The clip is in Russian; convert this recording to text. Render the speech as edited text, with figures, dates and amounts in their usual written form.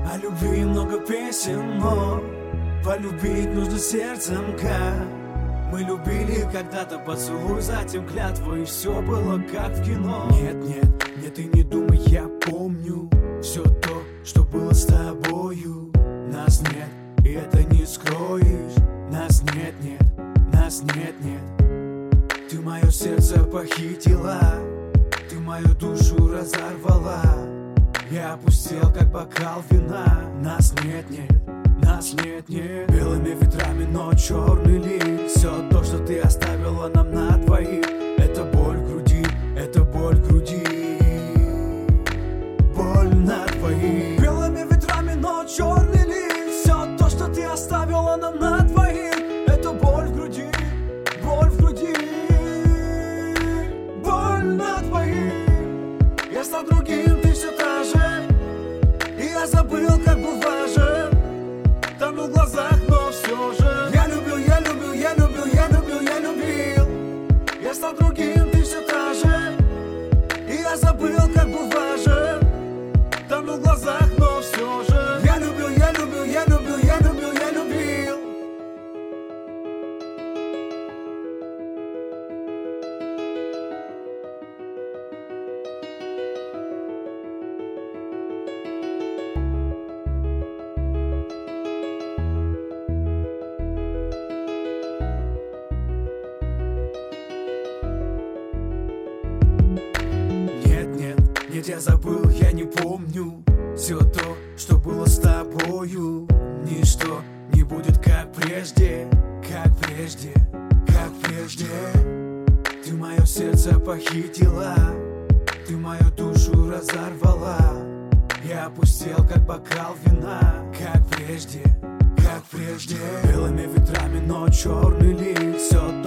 О любви много песен, но полюбить нужно сердцем, как мы любили когда-то. Поцелуй, затем клятву, и все было как в кино. Нет, нет, нет, ты не думай, я помню все то, что было с тобою. Нас нет, и это не скроешь. Нас нет, нет, нас нет, нет. Ты мое сердце похитила, ты мою душу разорвала. Я опустел, как бокал вина. Нас нет, нет, нас нет, нет. Белыми ветрами, но черный лик. Все то, что ты оставила нам на двоих. Это боль в груди, это боль в груди. Боль на двоих. Белыми ветрами, но черный лик. Все то, что ты оставила нам на двоих. Это боль в груди, боль в груди. Боль на двоих. Я стал другим, ты все та же. И я забыл, как был важен. Тону в глазах, но все же. Я любил, я любил, я любил, я любил, я любил. Я стал другим, ты все та же. И я забыл, как был важен. Тону в глазах, но все же. Я любил, я любил, я любил, я любил, я любил. Нет, я забыл, я не помню все то, что было с тобою. Ничто не будет как прежде, как прежде, как прежде. Ты мое сердце похитила, ты мою душу разорвала. Я опустел, как бокал вина, как прежде, как прежде. Белыми ветрами, но черный лик. Все